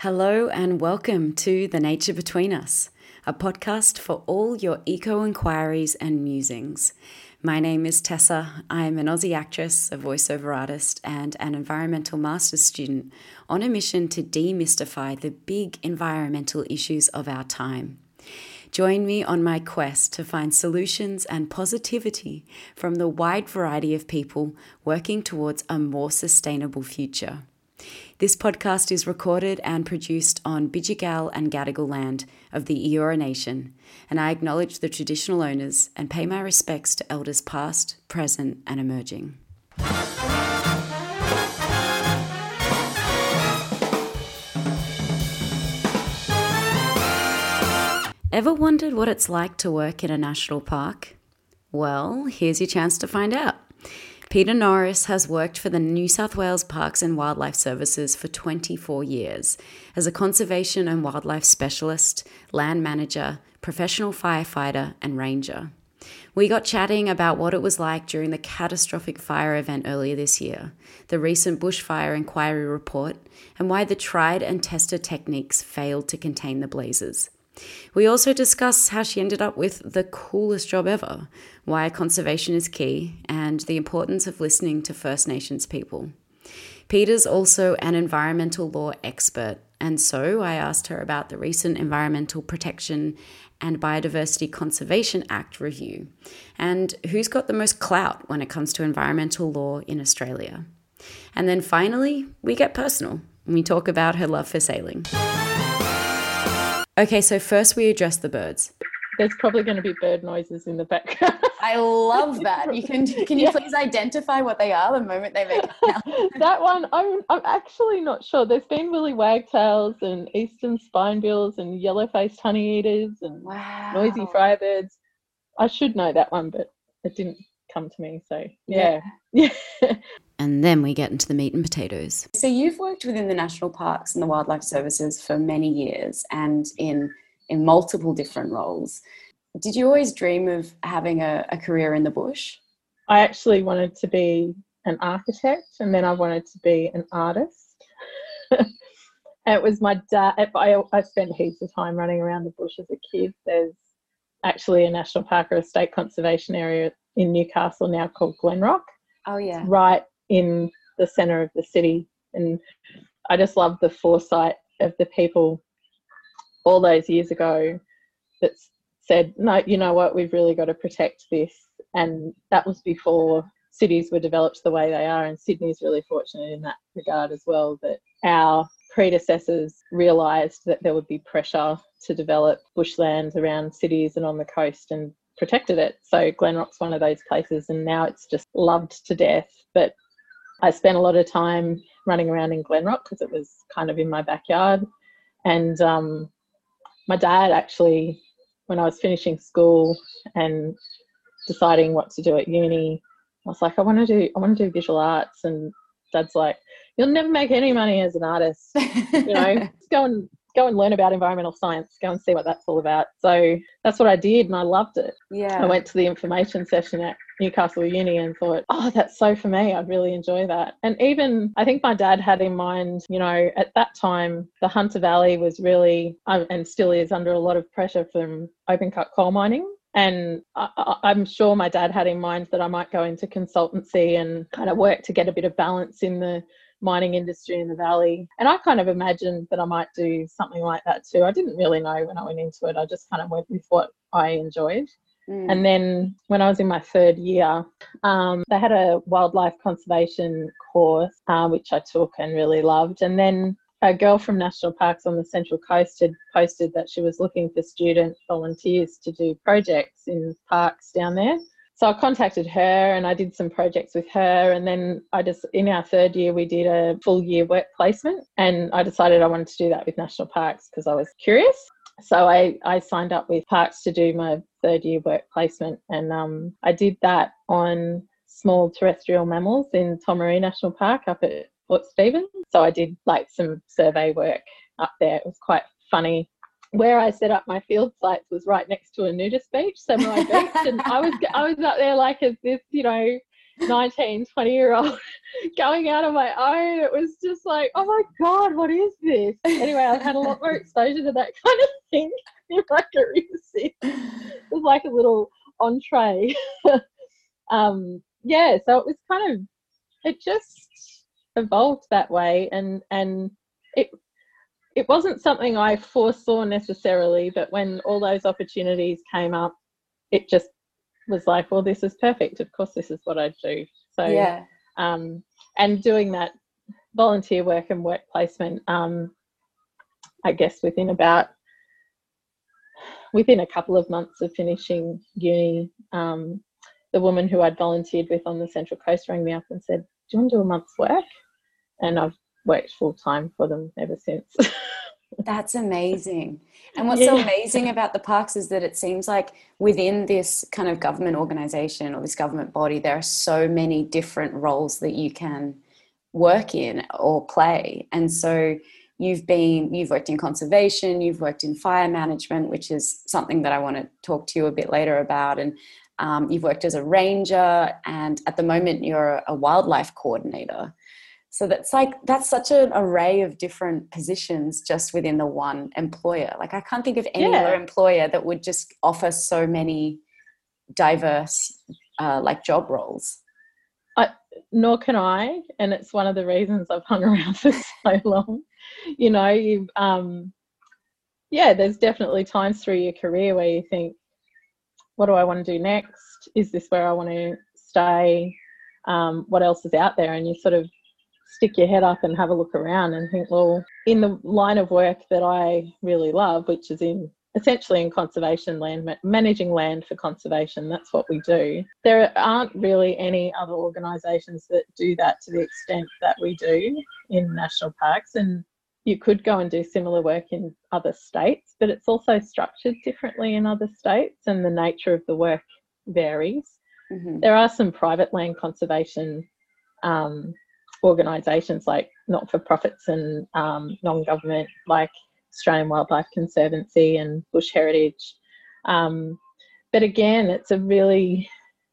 Hello and welcome to The Nature Between Us, a podcast for all your eco-inquiries and musings. My name is Tessa. I'm an Aussie actress, a voiceover artist, and an environmental master's student on a mission to demystify the big environmental issues of our time. Join me on my quest to find solutions and positivity from the wide variety of people working towards a more sustainable future. This podcast is recorded and produced on Bidjigal and Gadigal land of the Eora Nation, and I acknowledge the traditional owners and pay my respects to elders past, present, and emerging. Ever wondered what it's like to work in a national park? Well, here's your chance to find out. Peter Norris has worked for the New South Wales Parks and Wildlife Services for 24 years as a conservation and wildlife specialist, land manager, professional firefighter, and ranger. We got chatting about what it was like during the catastrophic fire event earlier this year, the recent bushfire inquiry report, and why the tried and tested techniques failed to contain the blazes. We also discuss how she ended up with the coolest job ever, why conservation is key, and the importance of listening to First Nations people. Peter's also an environmental law expert, and so I asked her about the recent Environmental Protection and Biodiversity Conservation Act review, and who's got the most clout when it comes to environmental law in Australia. And then finally, we get personal, and we talk about her love for sailing. Okay, so first we address the birds. There's probably going to be bird noises in the background. I love that. Can you please identify what they are the moment they make it? That one, I'm actually not sure. There's been woolly wagtails and eastern spinebills and yellow-faced honeyeaters and noisy firebirds. I should know that one, but it didn't come to me. So yeah. And then we get into the meat and potatoes. So you've worked within the national parks and the wildlife services for many years and in multiple different roles. Did you always dream of having a career in the bush? I actually wanted to be an architect, and then I wanted to be an artist. It was my dad. I spent heaps of time running around the bush as a kid. There's actually a national park or a state conservation area in Newcastle now called Glenrock. Oh yeah. It's right in the centre of the city, and I just love the foresight of the people all those years ago that said, no, you know what, we've really got to protect this. And that was before cities were developed the way they are, and Sydney's really fortunate in that regard as well, that our predecessors realised that there would be pressure to develop bushlands around cities and on the coast, and protected it. So Glenrock's one of those places, and now it's just loved to death. But I spent a lot of time running around in Glenrock because it was kind of in my backyard. And my dad actually, when I was finishing school and deciding what to do at uni, I was like, I want to do visual arts. And Dad's like, you'll never make any money as an artist. You know, just go and learn about environmental science, go and see what that's all about. So that's what I did, and I loved it. Yeah. I went to the information session at Newcastle Uni and thought, oh, that's so for me. I'd really enjoy that. And even I think my dad had in mind, you know, at that time, the Hunter Valley was really, and still is, under a lot of pressure from open cut coal mining. And I'm sure my dad had in mind that I might go into consultancy and kind of work to get a bit of balance in the mining industry in the valley. And I kind of imagined that I might do something like that too. I didn't really know when I went into it. I just kind of went with what I enjoyed. And then when I was in my third year, they had a wildlife conservation course, which I took and really loved. And then a girl from National Parks on the Central Coast had posted that she was looking for student volunteers to do projects in parks down there. So I contacted her and I did some projects with her. And then in our third year, we did a full year work placement. And I decided I wanted to do that with National Parks because I was curious. So I signed up with Parks to do my third year work placement. And I did that on small terrestrial mammals in Tomaree National Park up at Port Stephens. So I did like some survey work up there. It was quite funny. Where I set up my field sites was right next to a nudist beach, Samurai Beach, and I was up there like as this, you know, 19, 20-year-old going out on my own. It was just like, oh my God, what is this? Anyway, I've had a lot more exposure to that kind of thing in my career since. It was like a little entree. Yeah, so it was kind of, it just evolved that way, and it wasn't something I foresaw necessarily, but when all those opportunities came up, it just was like, well, this is perfect. Of course, this is what I do. So, Yeah. And doing that volunteer work and work placement, I guess within a couple of months of finishing uni, the woman who I'd volunteered with on the Central Coast rang me up and said, do you want to do a month's work? And I've worked full time for them ever since. That's amazing. And what's so amazing about the parks is that it seems like within this kind of government organization or this government body, there are so many different roles that you can work in or play. And so you've worked in conservation, you've worked in fire management, which is something that I want to talk to you a bit later about. And you've worked as a ranger, and at the moment you're a wildlife coordinator. So that's such an array of different positions just within the one employer. Like, I can't think of any other employer that would just offer so many diverse like job roles. Nor can I, and it's one of the reasons I've hung around for so long. You know, there's definitely times through your career where you think, what do I want to do next? Is this where I want to stay? What else is out there? And you sort of stick your head up and have a look around and think, well, in the line of work that I really love, which is essentially in conservation, managing land for conservation, that's what we do. There aren't really any other organisations that do that to the extent that we do in national parks, and you could go and do similar work in other states, but it's also structured differently in other states and the nature of the work varies. Mm-hmm. There are some private land conservation organisations, like not-for-profits and non-government, like Australian Wildlife Conservancy and Bush Heritage. But again, it's a really,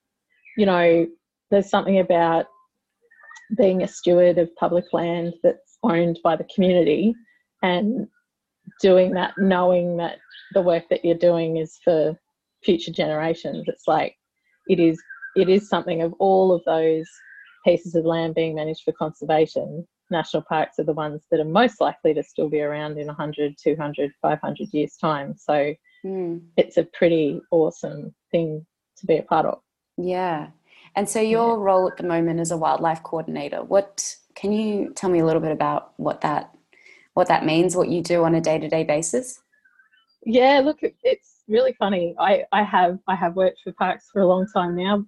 there's something about being a steward of public land that's owned by the community and doing that, knowing that the work that you're doing is for future generations. It's like it is something of all of those pieces of land being managed for conservation. National parks are the ones that are most likely to still be around in 100, 200, 500 years' time. So it's a pretty awesome thing to be a part of. Yeah. And so your role at the moment as a wildlife coordinator, can you tell me a little bit about what that means, what you do on a day-to-day basis? Yeah, look, it's really funny. I have worked for parks for a long time now.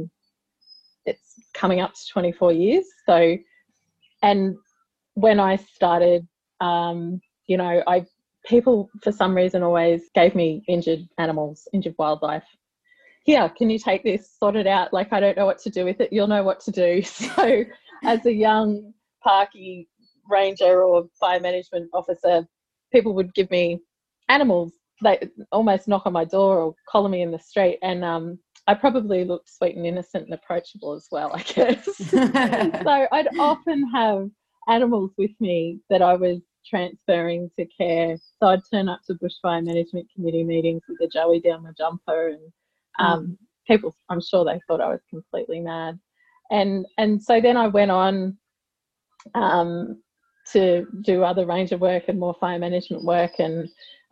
It's coming up to 24 years. So, and when I started, people for some reason always gave me injured animals, injured wildlife. Here, can you take this, sort it out? Like, I don't know what to do with it. You'll know what to do. So as a young parkie ranger or fire management officer, people would give me animals. They almost knock on my door or collar me in the street. And I probably looked sweet and innocent and approachable as well, I guess. So I'd often have animals with me that I was transferring to care. So I'd turn up to bushfire management committee meetings with a joey down my jumper, and people, I'm sure they thought I was completely mad. And so then I went on to do other ranger work and more fire management work, and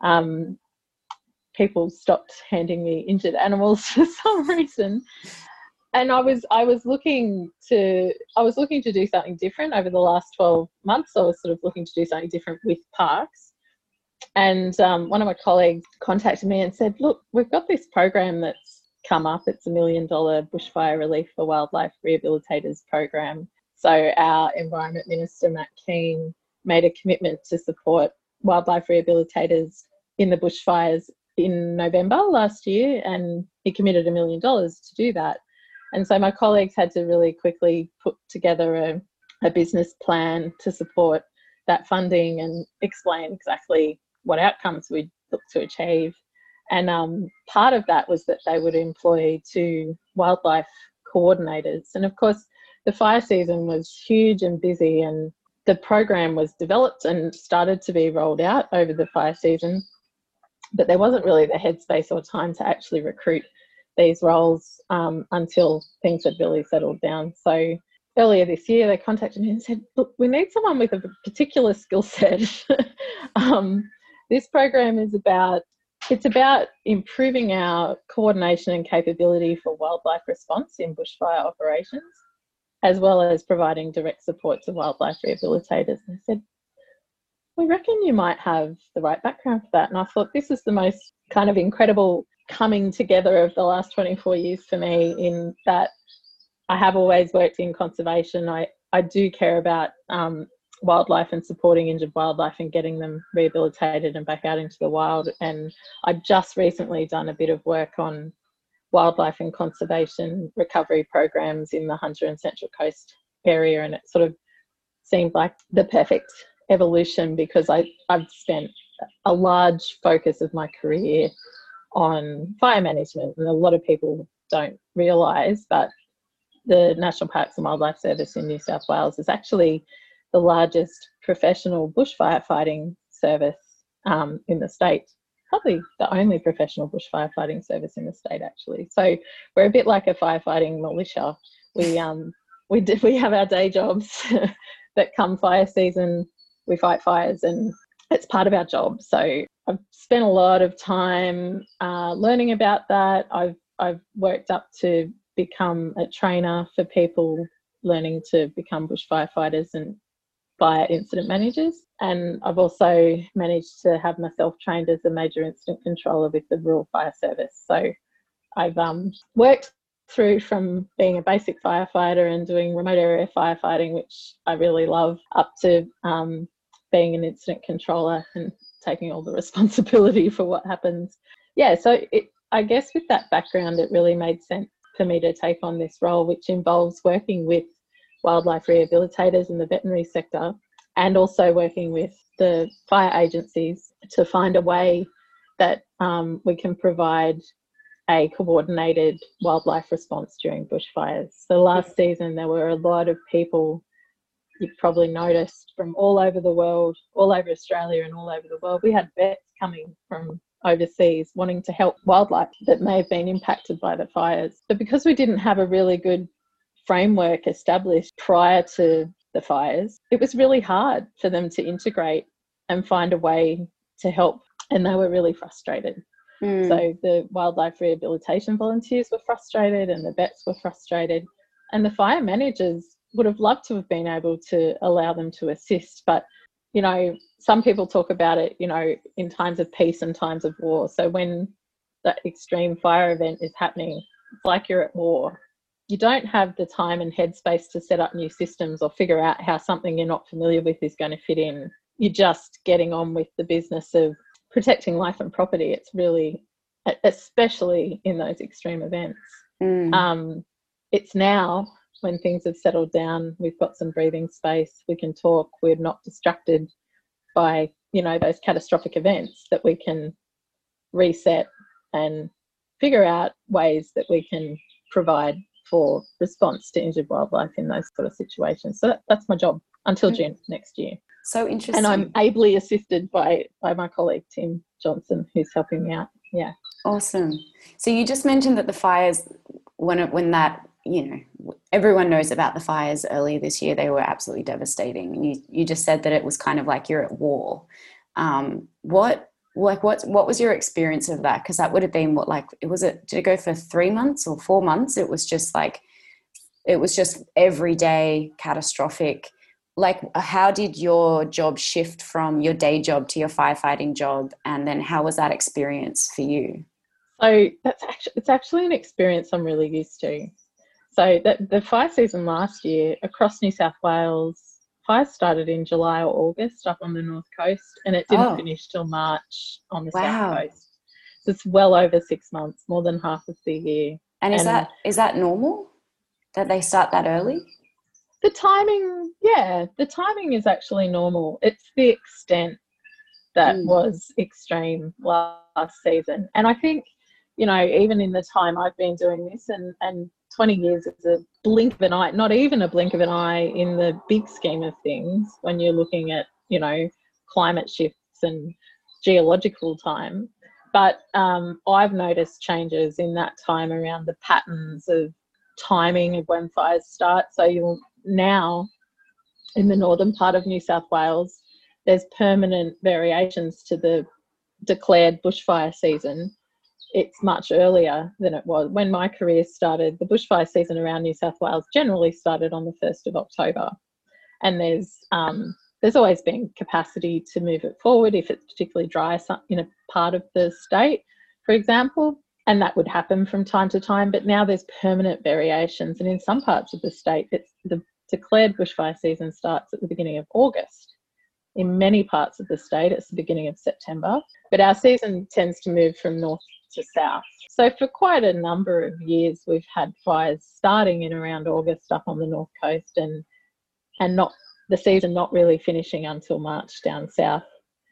people stopped handing me injured animals for some reason. And I was looking to do something different over the last 12 months. I was sort of looking to do something different with parks. And one of my colleagues contacted me and said, look, we've got this program that's come up. It's $1 million bushfire relief for wildlife rehabilitators program. So our Environment Minister, Matt Keane, made a commitment to support wildlife rehabilitators in the bushfires in November last year, and he committed $1 million to do that. And so my colleagues had to really quickly put together a business plan to support that funding and explain exactly what outcomes we'd look to achieve. And part of that was that they would employ 2 wildlife coordinators. And of course, the fire season was huge and busy, and the program was developed and started to be rolled out over the fire season, but there wasn't really the headspace or time to actually recruit these roles until things had really settled down. So earlier this year, they contacted me and said, look, we need someone with a particular skill set. This program is about improving our coordination and capability for wildlife response in bushfire operations, as well as providing direct support to wildlife rehabilitators. And I said, we reckon you might have the right background for that. And I thought this is the most kind of incredible coming together of the last 24 years for me, in that I have always worked in conservation. I do care about wildlife and supporting injured wildlife and getting them rehabilitated and back out into the wild. And I've just recently done a bit of work on wildlife and conservation recovery programs in the Hunter and Central Coast area, and it sort of seemed like the perfect evolution, because I've spent a large focus of my career on fire management, and a lot of people don't realise, but the National Parks and Wildlife Service in New South Wales is actually the largest professional bushfire fighting service in the state. Probably the only professional bushfire fighting service in the state, actually. So we're a bit like a firefighting militia. We have our day jobs that come fire season, we fight fires, and it's part of our job. So I've spent a lot of time learning about that. I've worked up to become a trainer for people learning to become bushfire fighters and fire incident managers. And I've also managed to have myself trained as a major incident controller with the Rural Fire Service. So I've worked through from being a basic firefighter and doing remote area firefighting, which I really love, up to being an incident controller and taking all the responsibility for what happens. Yeah, so I guess with that background, it really made sense for me to take on this role, which involves working with wildlife rehabilitators in the veterinary sector, and also working with the fire agencies to find a way that we can provide a coordinated wildlife response during bushfires. So last season, there were a lot of people, you've probably noticed, from all over the world, all over Australia and all over the world. We had vets coming from overseas wanting to help wildlife that may have been impacted by the fires. But because we didn't have a really good framework established prior to the fires, it was really hard for them to integrate and find a way to help, and they were really frustrated. So the wildlife rehabilitation volunteers were frustrated, and the vets were frustrated, and the fire managers would have loved to have been able to allow them to assist. But, you know, some people talk about it, you know, in times of peace and times of war. So when that extreme fire event is happening, it's like you're at war. You don't have the time and headspace to set up new systems or figure out how something you're not familiar with is going to fit in. You're just getting on with the business of protecting life and property. It's really, especially in those extreme events. It's now, when things have settled down, we've got some breathing space, we can talk, we're not distracted by, you know, those catastrophic events, that we can reset and figure out ways that we can provide for response to injured wildlife in those sort of situations. So that's my job until June next year. So interesting. And I'm ably assisted by my colleague Tim Johnson, who's helping me out. Yeah. Awesome. So you just mentioned that the fires, when that, you know, everyone knows about the fires earlier this year, they were absolutely devastating. And you just said that it was kind of like you're at war. What was your experience of that? Because that would have been did it go for 3 months or 4 months? It was just every day catastrophic. Like, how did your job shift from your day job to your firefighting job? And then how was that experience for you? So it's actually an experience I'm really used to. So the fire season last year across New South Wales, fires started in July or August up on the north coast, and it didn't finish till March on the south coast. So it's well over 6 months, more than half of the year. And is that normal that they start that early? The timing is actually normal. It's the extent that was extreme last season. And I think, you know, even in the time I've been doing this and 20 years is a blink of an eye, not even a blink of an eye in the big scheme of things when you're looking at, you know, climate shifts and geological time. But I've noticed changes in that time around the patterns of timing of when fires start. So you'll now, in the northern part of New South Wales, there's permanent variations to the declared bushfire season. It's much earlier than it was. When my career started, the bushfire season around New South Wales generally started on the 1st of October. And there's always been capacity to move it forward if it's particularly dry in a part of the state, for example, and that would happen from time to time. But now there's permanent variations, and in some parts of the state, the declared bushfire season starts at the beginning of August. In many parts of the state, it's the beginning of September, but our season tends to move from north to south. So for quite a number of years, we've had fires starting in around August up on the north coast, and not the season not really finishing until March down south.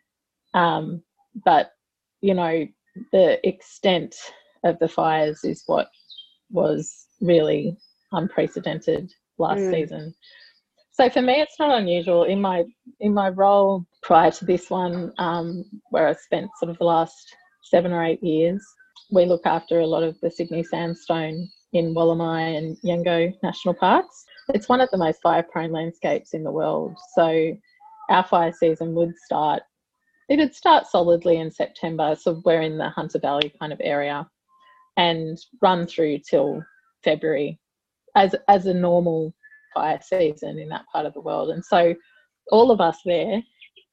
But, you know, the extent of the fires is what was really unprecedented last season. So for me, it's not unusual. In my role prior to this one, where I spent sort of the last 7 or 8 years, we look after a lot of the Sydney sandstone in Wollamai and Yengo National Parks. It's one of the most fire-prone landscapes in the world. So our fire season would start solidly in September, so we're in the Hunter Valley kind of area, and run through till February as a normal fire season in that part of the world. And so all of us there,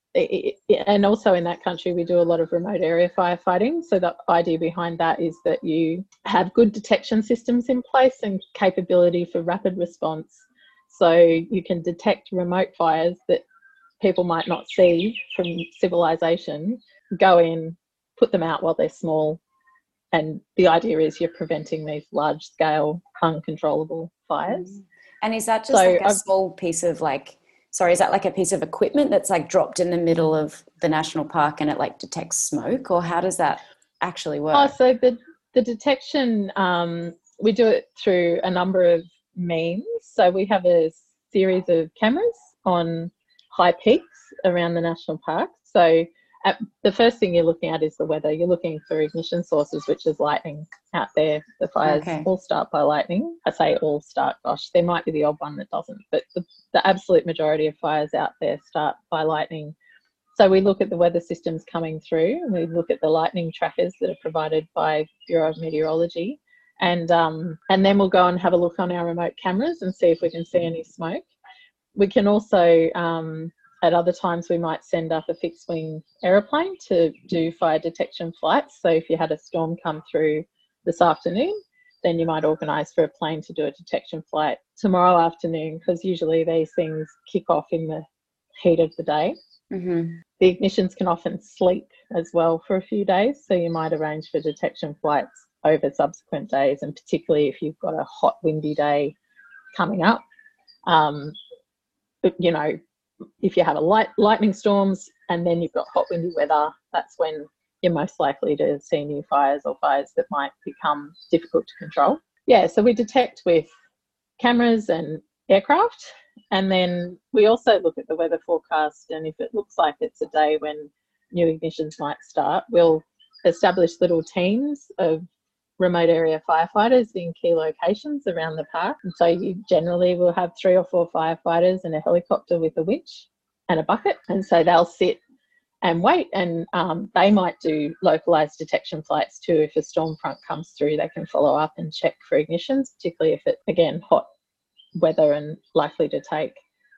and also in that country, we do a lot of remote area firefighting. So the idea behind that is that you have good detection systems in place and capability for rapid response. So you can detect remote fires that people might not see from civilization, go in, put them out while they're small. And the idea is you're preventing these large scale, uncontrollable fires. And is that just a small piece of is that like a piece of equipment that's like dropped in the middle of the national park and it like detects smoke, or how does that actually work? Oh, so the detection, we do it through a number of means. So we have a series of cameras on high peaks around the national park. So the first thing you're looking at is the weather. You're looking for ignition sources, which is lightning out there. The fires all start by lightning. I say all start, gosh, there might be the odd one that doesn't, but the absolute majority of fires out there start by lightning. So we look at the weather systems coming through, and we look at the lightning trackers that are provided by Bureau of Meteorology. And then we'll go and have a look on our remote cameras and see if we can see any smoke. We can also, at other times, we might send up a fixed wing aeroplane to do fire detection flights. So if you had a storm come through this afternoon, then you might organise for a plane to do a detection flight tomorrow afternoon, because usually these things kick off in the heat of the day. Mm-hmm. The ignitions can often sleep as well for a few days, so you might arrange for detection flights over subsequent days, and particularly if you've got a hot, windy day coming up. But, you know, if you have lightning storms and then you've got hot, windy weather, that's when you're most likely to see new fires or fires that might become difficult to control. Yeah, so we detect with cameras and aircraft, and then we also look at the weather forecast, and if it looks like it's a day when new ignitions might start, we'll establish little teams of remote area firefighters in key locations around the park. And so you generally will have 3 or 4 firefighters and a helicopter with a winch and a bucket. And so they'll sit and wait, and they might do localised detection flights too. If a storm front comes through, they can follow up and check for ignitions, particularly if it's, again, hot weather and likely to take.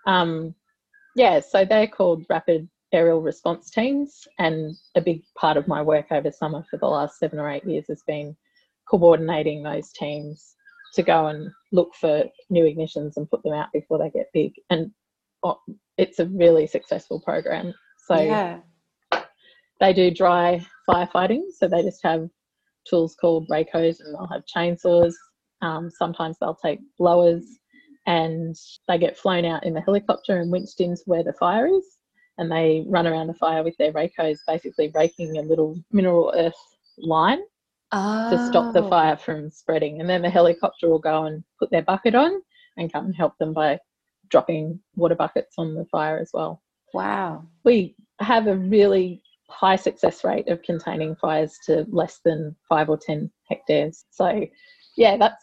So they're called rapid aerial response teams, and a big part of my work over summer for the last 7 or 8 years has been coordinating those teams to go and look for new ignitions and put them out before they get big. And it's a really successful program. So they do dry firefighting, so they just have tools called rakos, and they'll have chainsaws. Sometimes they'll take blowers, and they get flown out in the helicopter and winched into where the fire is, and they run around the fire with their rakos, basically raking a little mineral earth line to stop the Oh, fire from spreading. And then the helicopter will go and put their bucket on and come and help them by dropping water buckets on the fire as well. wow. We have a really high success rate of containing fires to less than 5 or 10 hectares. So, yeah, that's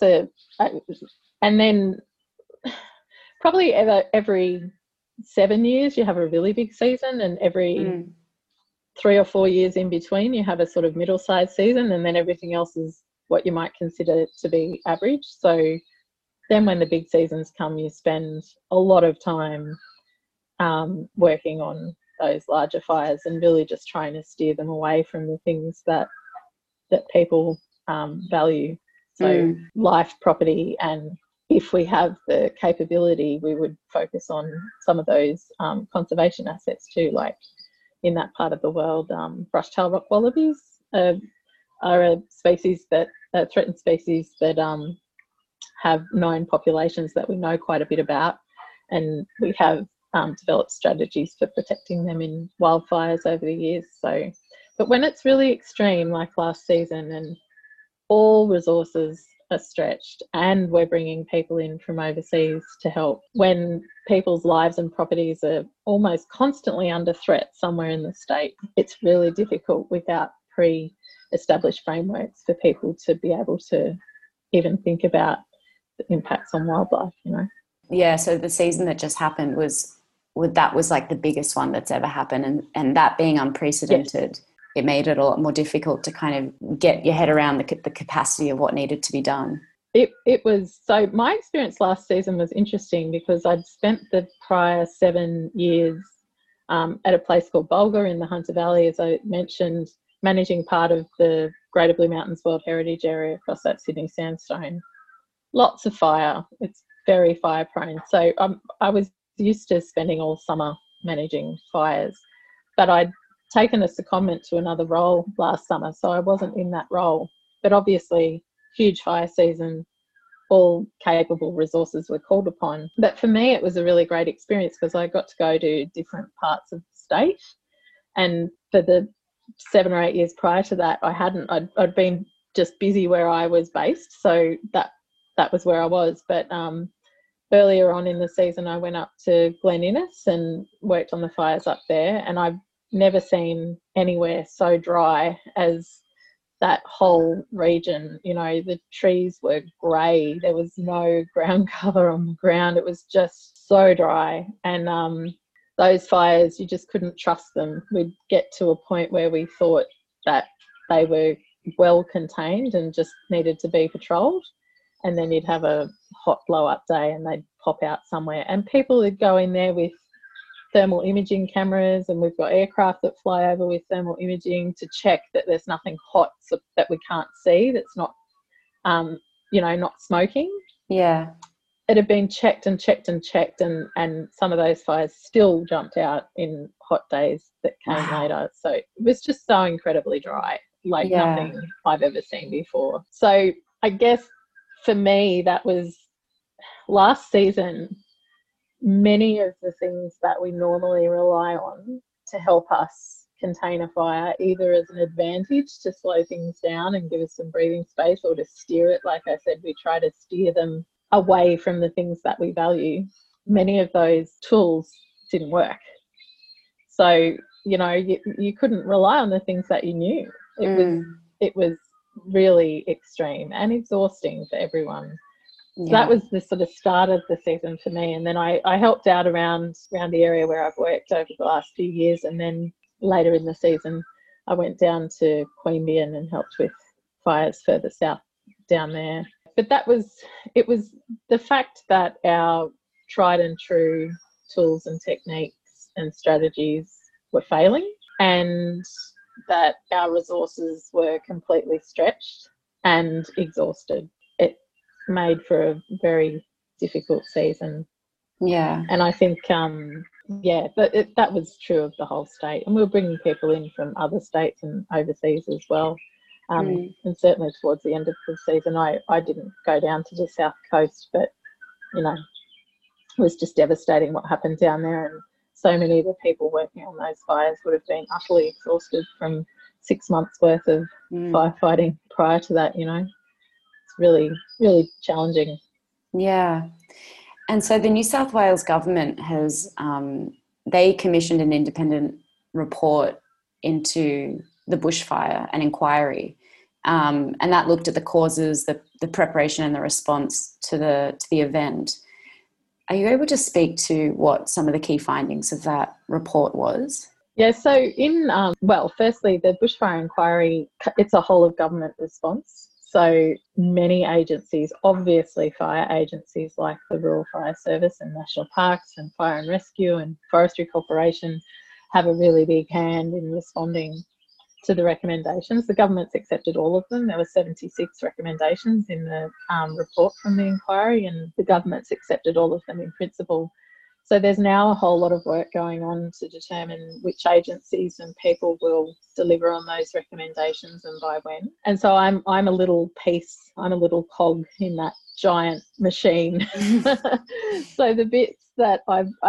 and then probably every 7 years you have a really big season, and every 3 or 4 years in between you have a sort of middle-sized season, and then everything else is what you might consider to be average. So then when the big seasons come, you spend a lot of time working on those larger fires and really just trying to steer them away from the things that people value. So life, property, and if we have the capability, we would focus on some of those conservation assets too, like in that part of the world, brush-tailed rock wallabies are a species that a threatened species that have known populations that we know quite a bit about, and we have developed strategies for protecting them in wildfires over the years. So, but when it's really extreme, like last season, and all resources are stretched and we're bringing people in from overseas to help, when people's lives and properties are almost constantly under threat somewhere in the state, it's really difficult without pre-established frameworks for people to be able to even think about the impacts on wildlife, you know. Yeah, so the season that just happened was like the biggest one that's ever happened, and that being unprecedented, yes, it made it a lot more difficult to kind of get your head around the capacity of what needed to be done. It was, so my experience last season was interesting because I'd spent the prior 7 years at a place called Bulga in the Hunter Valley, as I mentioned, managing part of the Greater Blue Mountains World Heritage Area across that Sydney sandstone. Lots of fire. It's very fire prone. So I was used to spending all summer managing fires, but I'd taken a secondment to another role last summer, so I wasn't in that role. But obviously, huge fire season, all capable resources were called upon. But for me, it was a really great experience because I got to go to different parts of the state. And for the 7 or 8 years prior to that, I hadn't. I'd been just busy where I was based, so that was where I was. But earlier on in the season, I went up to Glen Innes and worked on the fires up there, and I've never seen anywhere so dry as that whole region. You know, the trees were grey, there was no ground cover on the ground, it was just so dry. And those fires, you just couldn't trust them. We'd get to a point where we thought that they were well contained and just needed to be patrolled, and then you'd have a hot blow up day and they'd pop out somewhere, and people would go in there with thermal imaging cameras, and we've got aircraft that fly over with thermal imaging to check that there's nothing hot that we can't see, that's not not smoking. Yeah, it had been checked and checked and checked, and some of those fires still jumped out in hot days that came later. So it was just so incredibly dry, like nothing I've ever seen before. So I guess for me, that was last season. Many of the things that we normally rely on to help us contain a fire, either as an advantage to slow things down and give us some breathing space, or to steer it, like I said, we try to steer them away from the things that we value. Many of those tools didn't work. So, you couldn't rely on the things that you knew. It was really extreme and exhausting for everyone. So that was the sort of start of the season for me. And then I helped out around the area where I've worked over the last few years. And then later in the season, I went down to Queanbeyan and helped with fires further south down there. But it was the fact that our tried and true tools and techniques and strategies were failing, and that our resources were completely stretched and exhausted. It made for a very difficult season. Yeah. And I think, but that was true of the whole state. And we were bringing people in from other states and overseas as well. And certainly towards the end of the season, I didn't go down to the south coast, but, it was just devastating what happened down there. And so many of the people working on those fires would have been utterly exhausted from 6 months worth of firefighting prior to that, It's really, really challenging. Yeah. And so the New South Wales government has, they commissioned an independent report into the bushfire, an inquiry, and that looked at the causes, the preparation and the response to the event. Are you able to speak to what some of the key findings of that report was? Yeah, so firstly, the bushfire inquiry, it's a whole of government response. So many agencies, obviously fire agencies like the Rural Fire Service and National Parks and Fire and Rescue and Forestry Corporation, have a really big hand in responding to the recommendations. The government's accepted all of them. There were 76 recommendations in the report from the inquiry, and the government's accepted all of them in principle. So there's now a whole lot of work going on to determine which agencies and people will deliver on those recommendations and by when. And so I'm a little piece, I'm a little cog in that giant machine. So the bits that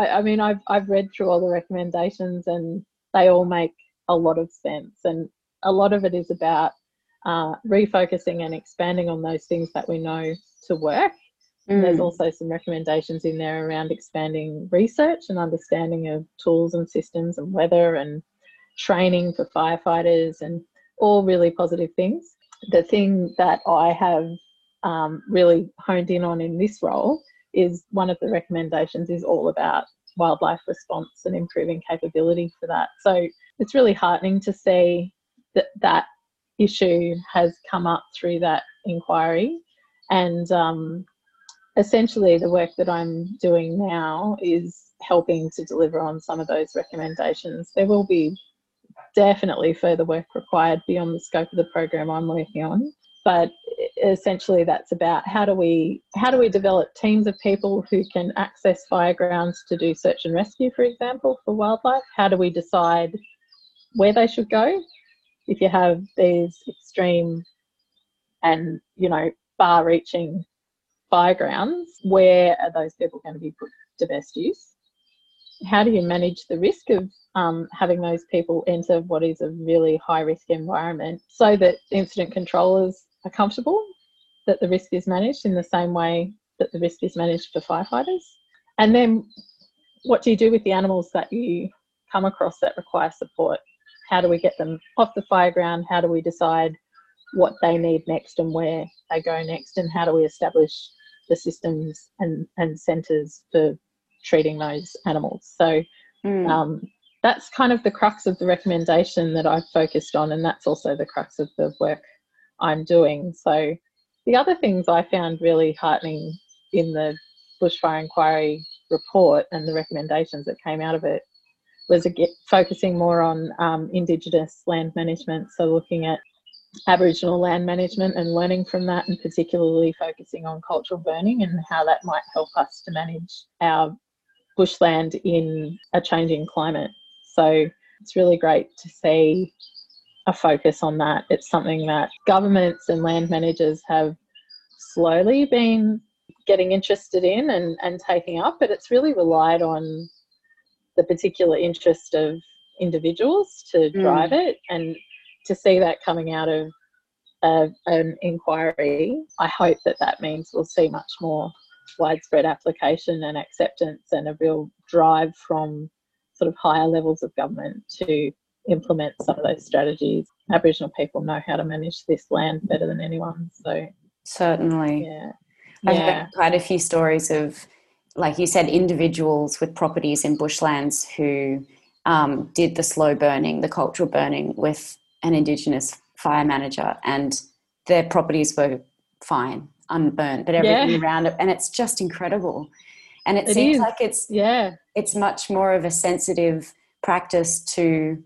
I've read through all the recommendations, and they all make a lot of sense. And a lot of it is about refocusing and expanding on those things that we know to work. There's also some recommendations in there around expanding research and understanding of tools and systems and weather and training for firefighters, and all really positive things. The thing that I have really honed in on in this role is one of the recommendations is all about wildlife response and improving capability for that. So it's really heartening to see that issue has come up through that inquiry. And essentially the work that I'm doing now is helping to deliver on some of those recommendations. There will be definitely further work required beyond the scope of the program I'm working on, but essentially that's about how do we develop teams of people who can access fire grounds to do search and rescue, for example, for wildlife. How do we decide where they should go if you have these extreme and far-reaching fire grounds? Where are those people going to be put to best use? How do you manage the risk of having those people enter what is a really high-risk environment so that incident controllers are comfortable that the risk is managed in the same way that the risk is managed for firefighters? And then what do you do with the animals that you come across that require support? How do we get them off the fire ground? How do we decide what they need next and where they go next? And how do we establish the systems and centres for treating those animals? So that's kind of the crux of the recommendation that I've focused on, and that's also the crux of the work I'm doing. So the other things I found really heartening in the bushfire inquiry report and the recommendations that came out of it was focusing more on Indigenous land management, so looking at Aboriginal land management and learning from that, and particularly focusing on cultural burning and how that might help us to manage our bushland in a changing climate. So it's really great to see a focus on that. It's something that governments and land managers have slowly been getting interested in and taking up, but it's really relied on the particular interest of individuals to drive it. And to see that coming out of an inquiry, I hope that means we'll see much more widespread application and acceptance and a real drive from sort of higher levels of government to implement some of those strategies. Aboriginal people know how to manage this land better than anyone. So certainly. Yeah. I've heard quite a few stories of, like you said, individuals with properties in bushlands who did the slow burning, the cultural burning with an Indigenous fire manager, and their properties were fine, unburnt, but everything around it, and it's just incredible. And it seems like it's much more of a sensitive practice to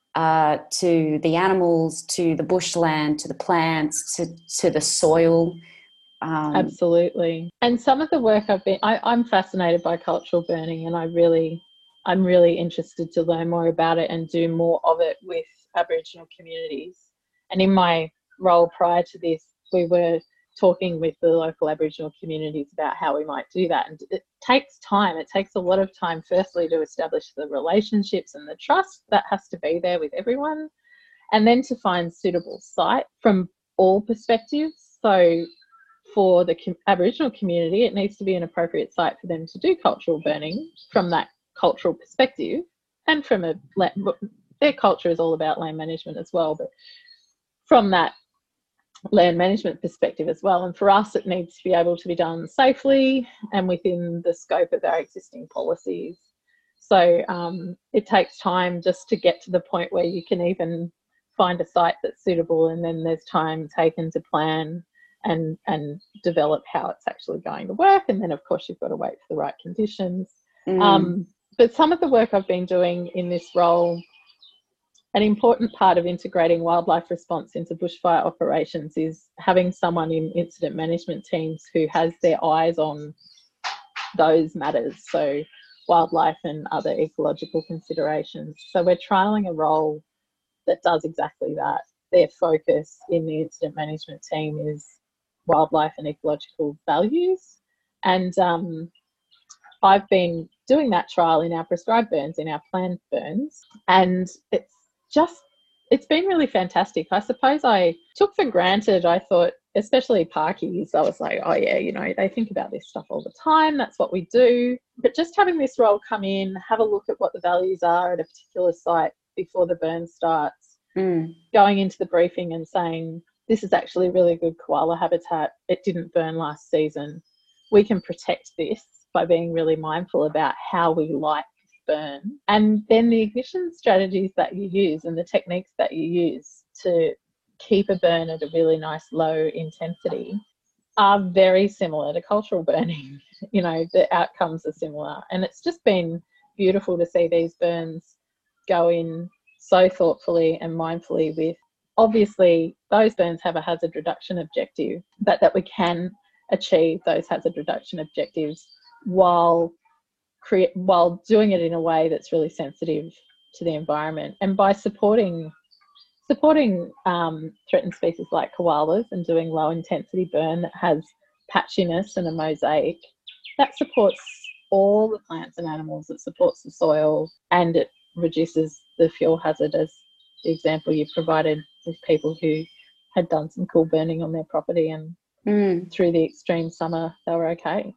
the animals, to the bushland, to the plants, to the soil. Absolutely. And some of the work I'm fascinated by cultural burning, and I'm really interested to learn more about it and do more of it with Aboriginal communities. And in my role prior to this, we were talking with the local Aboriginal communities about how we might do that. And it takes time. It takes a lot of time, firstly, to establish the relationships and the trust that has to be there with everyone. and then to find suitable site from all perspectives. So for the Aboriginal community, it needs to be an appropriate site for them to do cultural burning from that cultural perspective, and from their culture is all about land management as well, but from that land management perspective as well. And for us, it needs to be able to be done safely and within the scope of our existing policies. So it takes time just to get to the point where you can even find a site that's suitable, and then there's time taken to plan and develop how it's actually going to work. And then, of course, you've got to wait for the right conditions. But some of the work I've been doing in this role, an important part of integrating wildlife response into bushfire operations is having someone in incident management teams who has their eyes on those matters, so wildlife and other ecological considerations. So we're trialling a role that does exactly that. Their focus in the incident management team is wildlife and ecological values. And I've been doing that trial in our prescribed burns, in our planned burns, and it's been really fantastic. I suppose I took for granted, I thought, especially parkies, I was like, oh yeah, you know, they think about this stuff all the time, that's what we do. But just having this role come in, have a look at what the values are at a particular site before the burn starts, going into the briefing and saying, this is actually really good koala habitat, it didn't burn last season, we can protect this by being really mindful about how we light burn. And then the ignition strategies that you use and the techniques that you use to keep a burn at a really nice low intensity are very similar to cultural burning. You know, the outcomes are similar. And it's just been beautiful to see these burns go in so thoughtfully and mindfully with, obviously, those burns have a hazard reduction objective, but that we can achieve those hazard reduction objectives while doing it in a way that's really sensitive to the environment. And by supporting threatened species like koalas and doing low intensity burn that has patchiness and a mosaic, that supports all the plants and animals, it supports the soil, and it reduces the fuel hazard, as the example you provided with people who had done some cool burning on their property and through the extreme summer they were okay.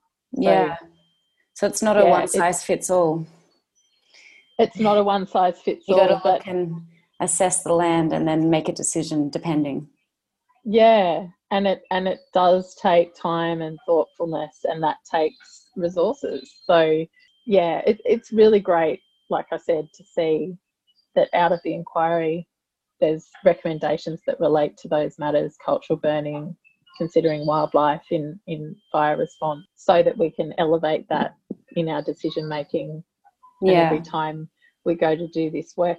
So it's not a one size fits all. It's not a one size fits all. You got to look and assess the land and then make a decision depending. Yeah, and it does take time and thoughtfulness, and that takes resources. So yeah, it's really great, like I said, to see that out of the inquiry there's recommendations that relate to those matters, cultural burning, considering wildlife in fire response, so that we can elevate that in our decision making. And every time we go to do this work,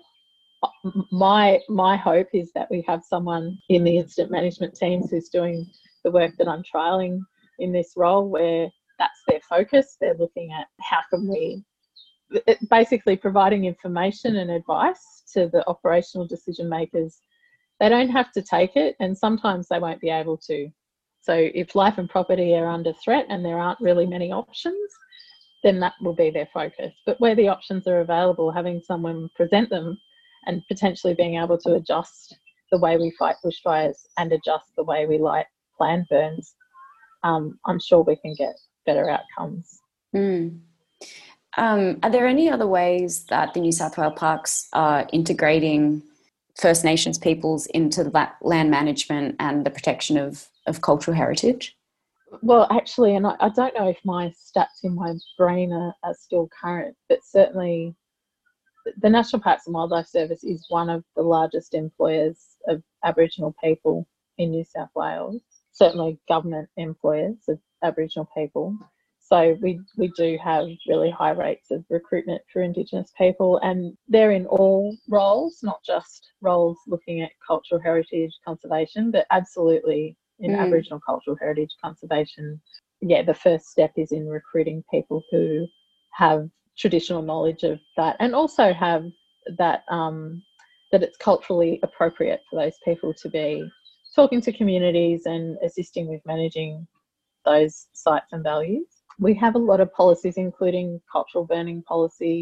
my hope is that we have someone in the incident management teams who's doing the work that I'm trialling in this role, where that's their focus. They're looking at how can we, basically providing information and advice to the operational decision makers. They don't have to take it, and sometimes they won't be able to. So if life and property are under threat and there aren't really many options, then that will be their focus. But where the options are available, having someone present them and potentially being able to adjust the way we fight bushfires and adjust the way we light planned burns, I'm sure we can get better outcomes. Are there any other ways that the New South Wales parks are integrating First Nations peoples into that land management and the protection of cultural heritage? Well, actually, and I don't know if my stats in my brain are still current, but certainly the National Parks and Wildlife Service is one of the largest employers of Aboriginal people in New South Wales, certainly government employers of Aboriginal people. So we do have really high rates of recruitment for Indigenous people, and they're in all roles, not just roles looking at cultural heritage conservation, but absolutely in Aboriginal cultural heritage conservation. Yeah, the first step is in recruiting people who have traditional knowledge of that, and also have that that it's culturally appropriate for those people to be talking to communities and assisting with managing those sites and values. We have a lot of policies, including cultural burning policy.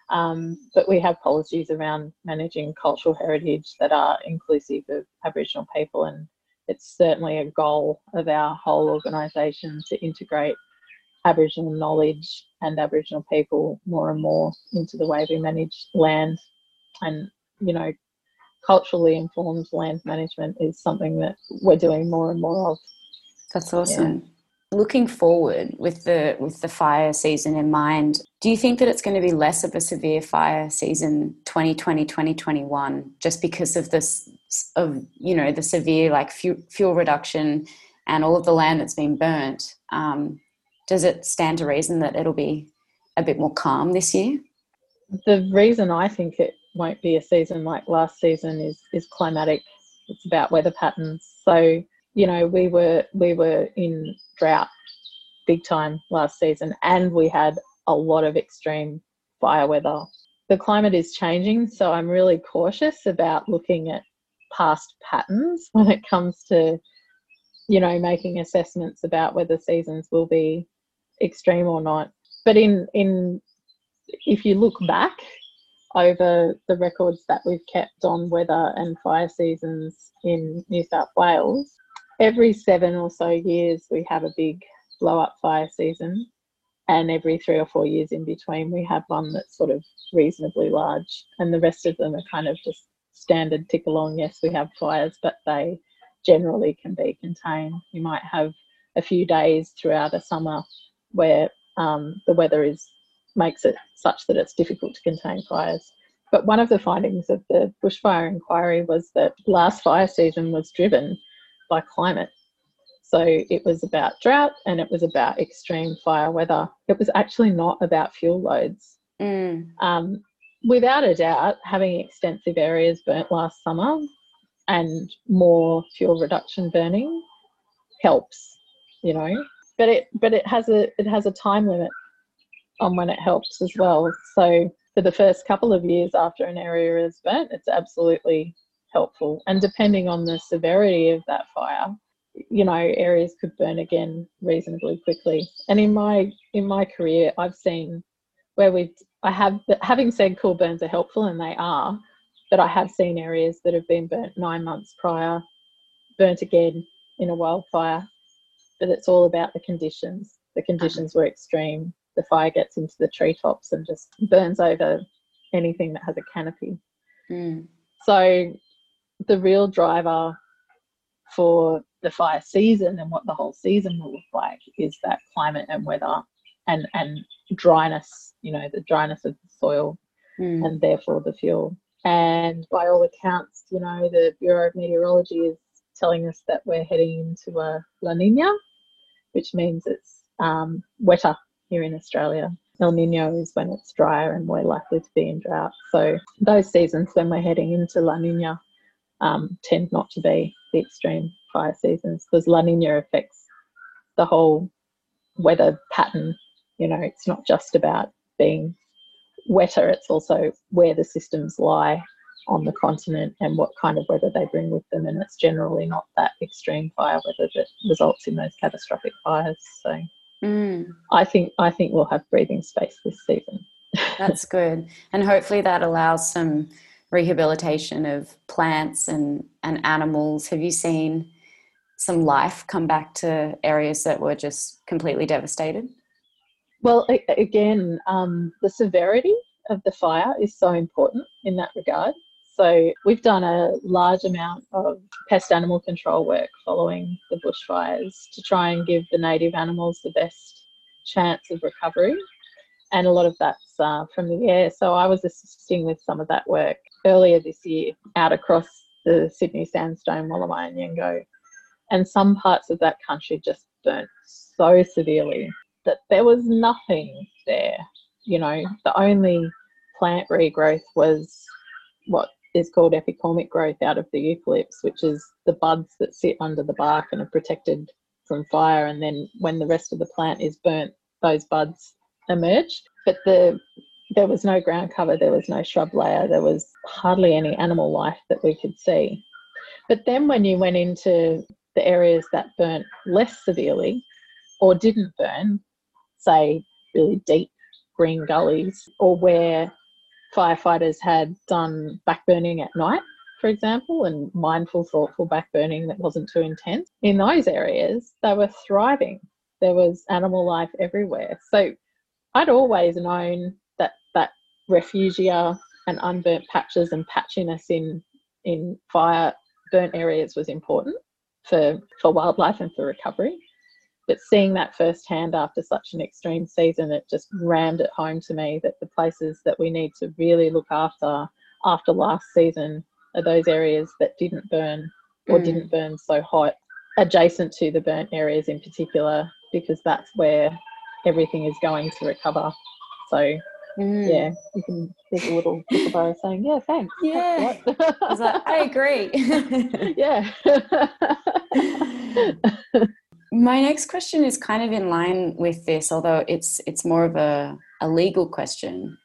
But we have policies around managing cultural heritage that are inclusive of Aboriginal people, and it's certainly a goal of our whole organisation to integrate Aboriginal knowledge and Aboriginal people more and more into the way we manage land. And, you know, culturally informed land management is something that we're doing more and more of. That's awesome. Yeah. Looking forward with the fire season in mind, do you think that it's going to be less of a severe fire season 2020, 2021 just because of this, of, you know, the severe like fuel reduction and all of the land that's been burnt? Does it stand to reason that it'll be a bit more calm this year? The reason I think it won't be a season like last season is climatic. It's about weather patterns. So, you know, we were in drought big time last season, and we had a lot of extreme fire weather. The climate is changing, so I'm really cautious about looking at past patterns when it comes to, you know, making assessments about whether seasons will be extreme or not. But if you look back over the records that we've kept on weather and fire seasons in New South Wales, every 7 or so years we have a big blow-up fire season, and every 3 or 4 years in between we have one that's sort of reasonably large, and the rest of them are kind of just standard tick along. Yes, we have fires, but they generally can be contained. You might have a few days throughout a summer where the weather makes it such that it's difficult to contain fires. But one of the findings of the bushfire inquiry was that last fire season was driven by climate. So it was about drought and it was about extreme fire weather. It was actually not about fuel loads. Without a doubt, having extensive areas burnt last summer and more fuel reduction burning helps, you know. But it has a time limit on when it helps as well. So for the first couple of years after an area is burnt, it's absolutely helpful. And depending on the severity of that fire, you know, areas could burn again reasonably quickly. And in my career, I've seen where having said cool burns are helpful, and they are, but I have seen areas that have been burnt 9 months prior, burnt again in a wildfire. But it's all about the conditions. The conditions were extreme. The fire gets into the treetops and just burns over anything that has a canopy. So the real driver for the fire season and what the whole season will look like is that climate and weather and dryness, you know, the dryness of the soil and therefore the fuel. And by all accounts, you know, the Bureau of Meteorology is telling us that we're heading into a La Nina, which means it's wetter here in Australia. El Nino is when it's drier and we're likely to be in drought. So those seasons when we're heading into La Nina tend not to be the extreme fire seasons, because La Nina affects the whole weather pattern. You know, it's not just about being wetter, it's also where the systems lie on the continent and what kind of weather they bring with them, and it's generally not that extreme fire weather that results in those catastrophic fires. So I think we'll have breathing space this season. That's good. And hopefully that allows some rehabilitation of plants and animals. Have you seen some life come back to areas that were just completely devastated? Well, again, the severity of the fire is so important in that regard. So we've done a large amount of pest animal control work following the bushfires to try and give the native animals the best chance of recovery. And a lot of that's from the air. So I was assisting with some of that work earlier this year out across the Sydney Sandstone, Wollamaya and Yengo. And some parts of that country just burnt so severely that there was nothing there. You know, the only plant regrowth was what is called epicormic growth out of the eucalypts, which is the buds that sit under the bark and are protected from fire. And then when the rest of the plant is burnt, those buds emerge. But there was no ground cover, there was no shrub layer, there was hardly any animal life that we could see. But then when you went into the areas that burnt less severely or didn't burn, say really deep green gullies, or where firefighters had done backburning at night, for example, and mindful, thoughtful backburning that wasn't too intense, in those areas, they were thriving. There was animal life everywhere. So I'd always known that refugia and unburnt patches and patchiness in fire burnt areas was important for wildlife and for recovery. But seeing that firsthand after such an extreme season, it just rammed it home to me that the places that we need to really look after last season are those areas that didn't burn or didn't burn so hot, adjacent to the burnt areas in particular, because that's where everything is going to recover. So yeah, you can, there's a little kookaburra saying, yeah, thanks. Yeah. I was like, I agree. Yeah. My next question is kind of in line with this, although it's more of a legal question.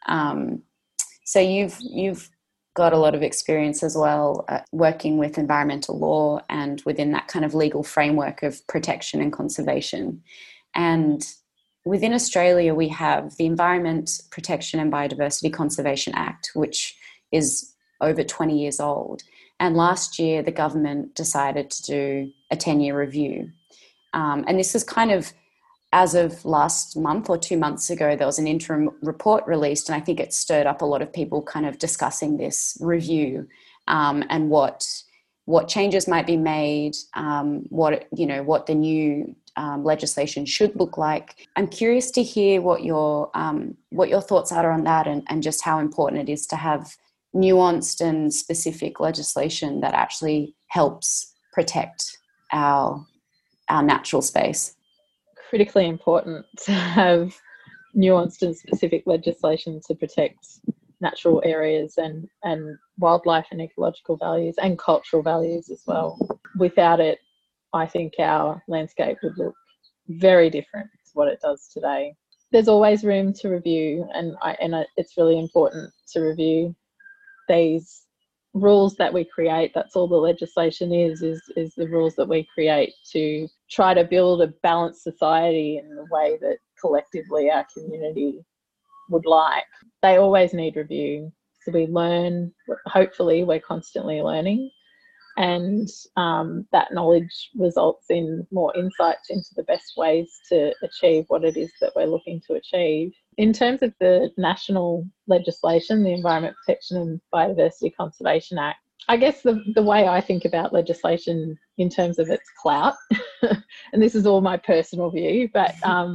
So you've got a lot of experience as well working with environmental law and within that kind of legal framework of protection and conservation. And within Australia, we have the Environment Protection and Biodiversity Conservation Act, which is over 20 years old. And last year, the government decided to do a 10-year review. And this is kind of, as of last month or 2 months ago, there was an interim report released, and I think it stirred up a lot of people kind of discussing this review and what changes might be made, what the new legislation should look like. I'm curious to hear what your thoughts are on that, and just how important it is to have nuanced and specific legislation that actually helps protect our natural space. Critically important to have nuanced and specific legislation to protect natural areas and wildlife and ecological values and cultural values as well. Without it, I think our landscape would look very different to what it does today. There's always room to review, and it's really important to review these rules that we create. That's all the legislation is the rules that we create to try to build a balanced society in the way that collectively our community would like. They always need review. So we learn, hopefully we're constantly learning, and that knowledge results in more insights into the best ways to achieve what it is that we're looking to achieve. In terms of the national legislation, the Environment Protection and Biodiversity Conservation Act, I guess the way I think about legislation in terms of its clout, and this is all my personal view, but,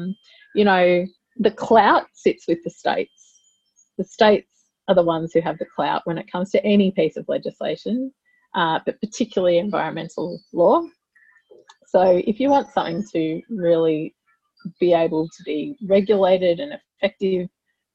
the clout sits with the states. The states are the ones who have the clout when it comes to any piece of legislation, but particularly environmental law. So if you want something to really be able to be regulated and effective,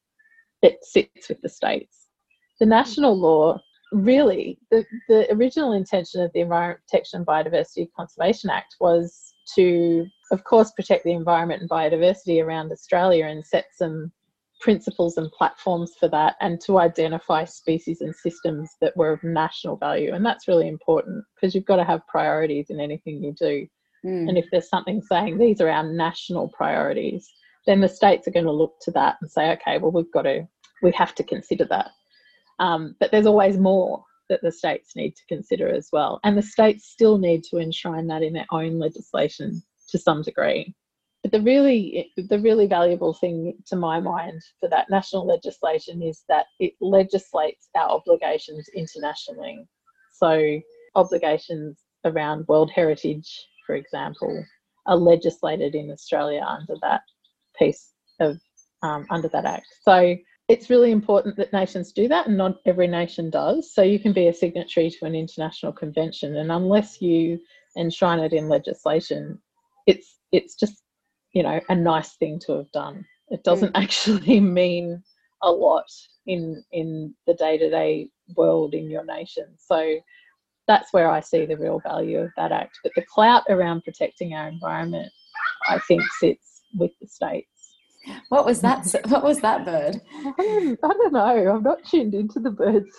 it sits with the states. The national law, really, the original intention of the Environment Protection and Biodiversity Conservation Act was to, of course, protect the environment and biodiversity around Australia and set some principles and platforms for that, and to identify species and systems that were of national value. And that's really important, because you've got to have priorities in anything you do. And if there's something saying these are our national priorities, then the states are going to look to that and say, okay, well, we have to consider that. But there's always more that the states need to consider as well. And the states still need to enshrine that in their own legislation to some degree. But the really valuable thing to my mind for that national legislation is that it legislates our obligations internationally. So obligations around World Heritage, for example, are legislated in Australia under that piece of, under that act. So it's really important that nations do that, and not every nation does. So you can be a signatory to an international convention, and unless you enshrine it in legislation, it's just, a nice thing to have done. It doesn't actually mean a lot in the day-to-day world in your nation. So that's where I see the real value of that act. But the clout around protecting our environment, I think, sits with the states. What was that? What was that bird? I don't know. I'm not tuned into the birds.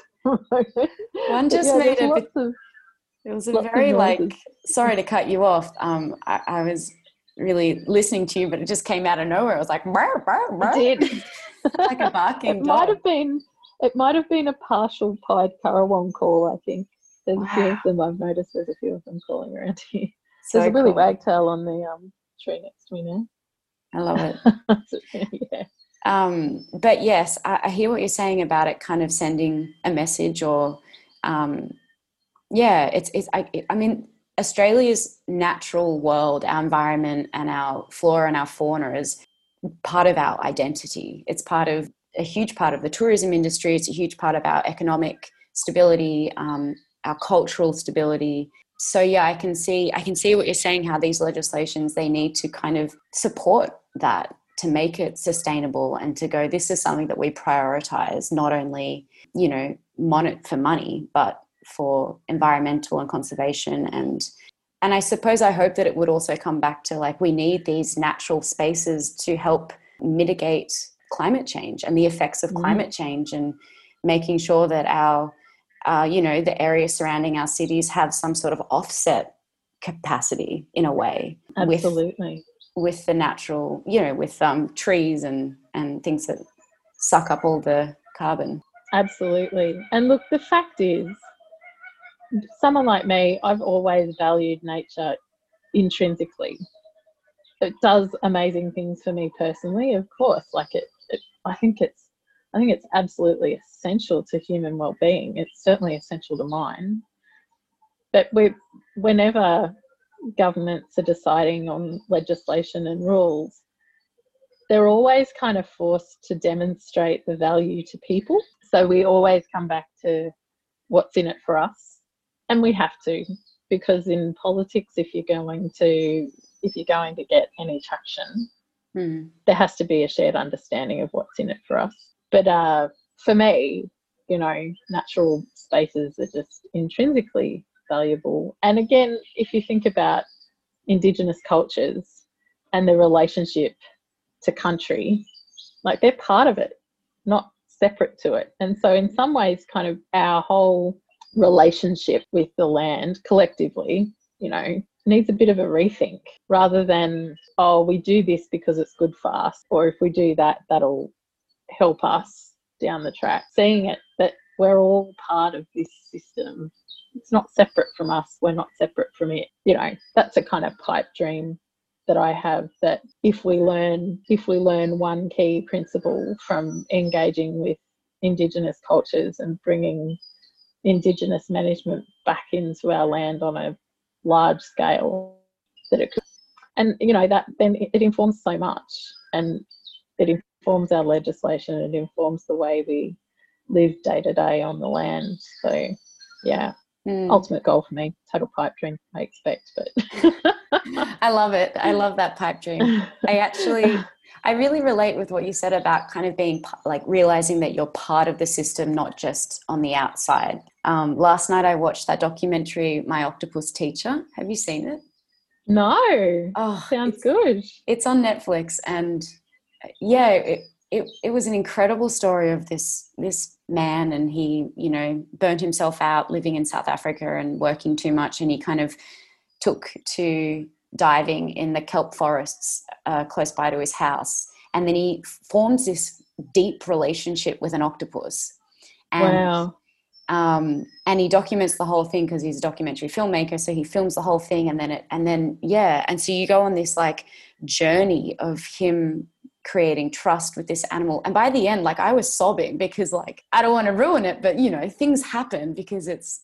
One just made it was a very sorry to cut you off. I was really listening to you, but it just came out of nowhere. It was like, burr, burr, burr. It did. Like a barking It dog. It might have been a partial pied currawong call, I think. There's a few Wow. of them. I've noticed there's a few of them calling around here. So There's a Willy cool. wagtail on the tree next to me now. I love it. Yeah. But yes, I hear what you're saying about it kind of sending a message or, I mean, Australia's natural world, our environment and our flora and our fauna is part of our identity. It's a huge part of the tourism industry. It's a huge part of our economic stability, our cultural stability. So yeah, I can see what you're saying, how these legislations, they need to kind of support that to make it sustainable and to go, this is something that we prioritize, not only, for money, but for environmental and conservation. And I suppose I hope that it would also come back to, like, we need these natural spaces to help mitigate climate change and the effects of climate change, and making sure that our the areas surrounding our cities have some sort of offset capacity in a way. Absolutely. With the natural, with trees and things that suck up all the carbon. Absolutely. And look, the fact is, someone like me, I've always valued nature intrinsically. It does amazing things for me personally, of course. Like I think it's absolutely essential to human well-being. It's certainly essential to mine. But whenever governments are deciding on legislation and rules, they're always kind of forced to demonstrate the value to people. So we always come back to what's in it for us. And we have to, because in politics, if you're going to get any traction, there has to be a shared understanding of what's in it for us. But for me, natural spaces are just intrinsically valuable. And again, if you think about Indigenous cultures and the relationship to country, like, they're part of it, not separate to it. And so in some ways, kind of our whole relationship with the land collectively, needs a bit of a rethink, rather than, oh, we do this because it's good for us, or if we do that, that'll help us down the track. Seeing it that we're all part of this system. It's not separate from us. We're not separate from it. That's a kind of pipe dream that I have, that if we learn one key principle from engaging with Indigenous cultures and bringing Indigenous management back into our land on a large scale, that it could, and that then it informs so much, and it informs our legislation, and it informs the way we live day to day on the land. So yeah, ultimate goal for me, total pipe dream, I expect, but I love it. I love that pipe dream. I really relate with what you said about kind of being, like, realizing that you're part of the system, not just on the outside. Last night I watched that documentary, My Octopus Teacher. Have you seen it? No. Oh, sounds good. It's on Netflix, and yeah, it was an incredible story of this man, and he, burnt himself out living in South Africa and working too much, and he kind of took to diving in the kelp forests close by to his house, and then he forms this deep relationship with an octopus. And, wow. And he documents the whole thing because he's a documentary filmmaker, so he films the whole thing, and so you go on this, like, journey of him creating trust with this animal. And by the end, like, I was sobbing because, like, I don't want to ruin it, but things happen because it's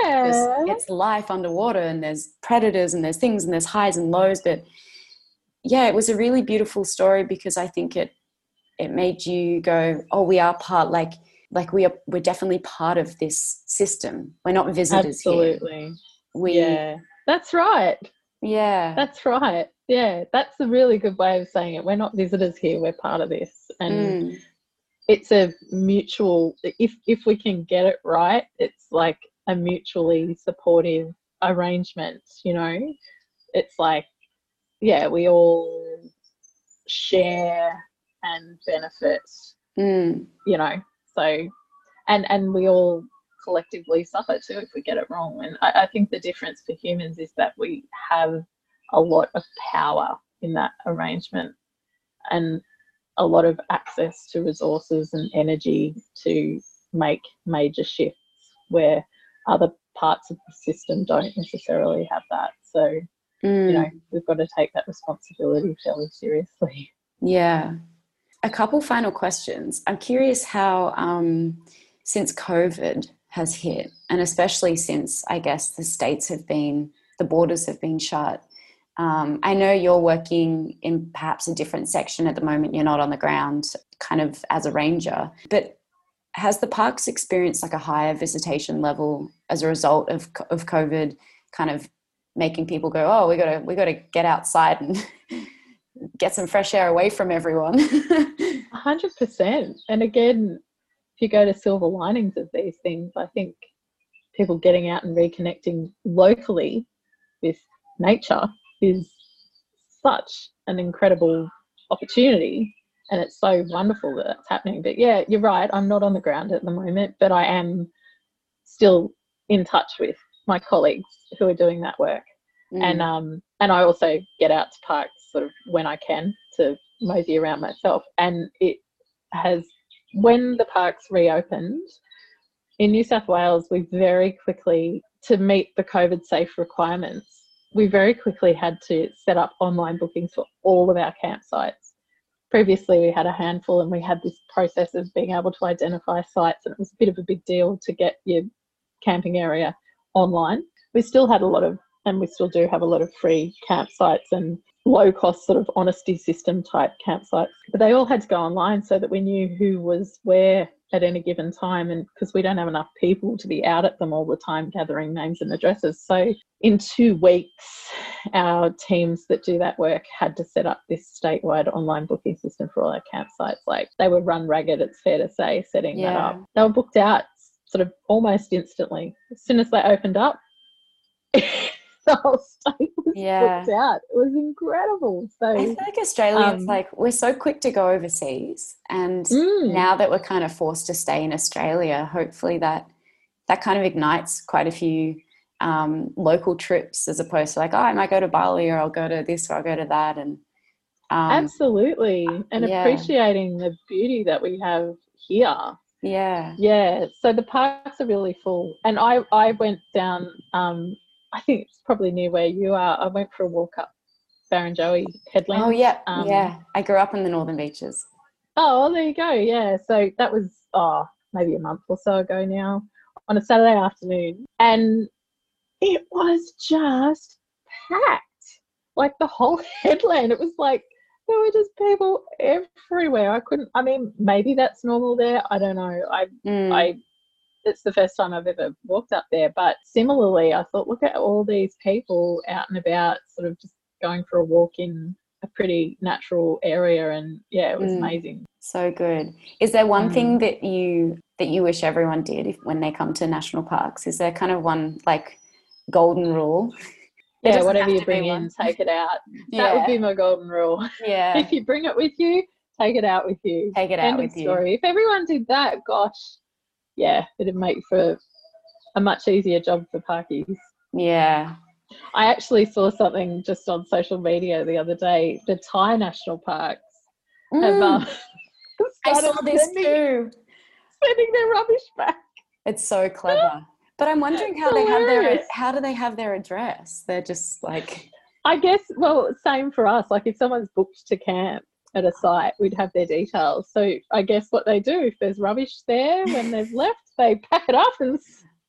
life underwater, and there's predators and there's things and there's highs and lows. But yeah, it was a really beautiful story because I think it made you go, oh, we are part, like we're definitely part of this system. We're not visitors. Absolutely. Here. That's right. Yeah. That's right. Yeah, that's a really good way of saying it. We're not visitors here. We're part of this. And it's a mutual, if we can get it right, it's like a mutually supportive arrangement, It's like, yeah, we all share and benefit, So, and we all collectively suffer too if we get it wrong. And I think the difference for humans is that we have a lot of power in that arrangement, and a lot of access to resources and energy to make major shifts where other parts of the system don't necessarily have that. So, you know, we've got to take that responsibility fairly seriously. Yeah. A couple final questions. I'm curious how, since COVID has hit, and especially since, I guess, the borders have been shut. I know you're working in perhaps a different section at the moment. You're not on the ground kind of as a ranger, but has the parks experienced like a higher visitation level as a result of COVID kind of making people go, oh, we got to get outside and get some fresh air away from everyone? 100%. And again, if you go to silver linings of these things, I think people getting out and reconnecting locally with nature is such an incredible opportunity, and it's so wonderful that that's happening. But yeah, you're right, I'm not on the ground at the moment, but I am still in touch with my colleagues who are doing that work. And I also get out to parks sort of when I can to mosey around myself. And it has, when the parks reopened in New South Wales, we very quickly, to meet the COVID safe requirements, we very quickly had to set up online bookings for all of our campsites. Previously, we had a handful, and we had this process of being able to identify sites, and it was a bit of a big deal to get your camping area online. We still had a lot of, and we still do have a lot of free campsites and low-cost sort of honesty system type campsites. But they all had to go online so that we knew who was where at any given time, and because we don't have enough people to be out at them all the time gathering names and addresses. So in 2 weeks, our teams that do that work had to set up this statewide online booking system for all our campsites. Like, they were run ragged, it's fair to say, setting that up. They were booked out sort of almost instantly. As soon as they opened up, the whole state was booked out. It was incredible. So I feel like Australians, like, we're so quick to go overseas, and now that we're kind of forced to stay in Australia, hopefully that kind of ignites quite a few local trips, as opposed to like, oh, I might go to Bali, or I'll go to this, or I'll go to that. And absolutely. And appreciating the beauty that we have here. Yeah. So the parks are really full. And I went down, I think it's probably near where you are. I went for a walk up Barrenjoey Headland. Oh, yeah. I grew up in the Northern Beaches. Oh, well, there you go. Yeah. So that was, maybe a month or so ago now, on a Saturday afternoon. And it was just packed. Like, the whole headland. It was like, there were just people everywhere. Maybe that's normal there. I don't know. It's the first time I've ever walked up there. But similarly, I thought, look at all these people out and about, sort of just going for a walk in a pretty natural area. And yeah, it was amazing. So good. Is there one thing that you wish everyone did when they come to national parks? Is there kind of one like golden rule? Yeah, whatever you bring in, take it out. That would be my golden rule. Yeah. If you bring it with you, take it out with you. Take it out with you. End of story. If everyone did that, gosh, yeah, it'd make for a much easier job for parkies. Yeah. I actually saw something just on social media the other day. The Thai national parks have I saw this too. Sending their rubbish back. It's so clever. But I'm wondering how do they have their address? They're just like, I guess, well, same for us. Like, if someone's booked to camp at a site, we'd have their details. So I guess what they do, if there's rubbish there when they've left, they pack it up and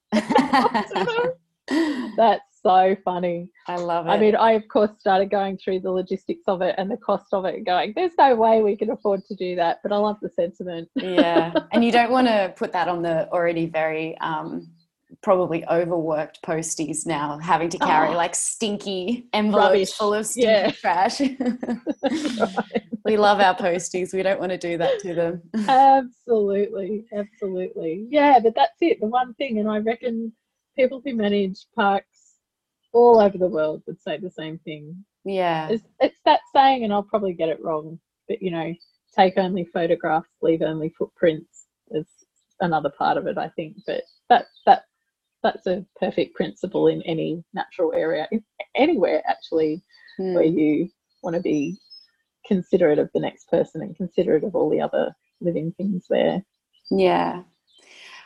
that's so funny. I love it. I mean, I, of course, started going through the logistics of it and the cost of it and going, there's no way we can afford to do that. But I love the sentiment. Yeah. And you don't want to put that on the already very probably overworked posties now, having to carry like stinky envelopes rubbish full of stinky trash. Right. We love our posties. We don't want to do that to them. Absolutely. Yeah, but that's it, the one thing. And I reckon people who manage parks all over the world would say the same thing. Yeah. It's that saying, and I'll probably get it wrong, but, you know, take only photographs, leave only footprints is another part of it, I think. But that's a perfect principle in any natural area, anywhere actually, where you want to be considerate of the next person and considerate of all the other living things there. Yeah.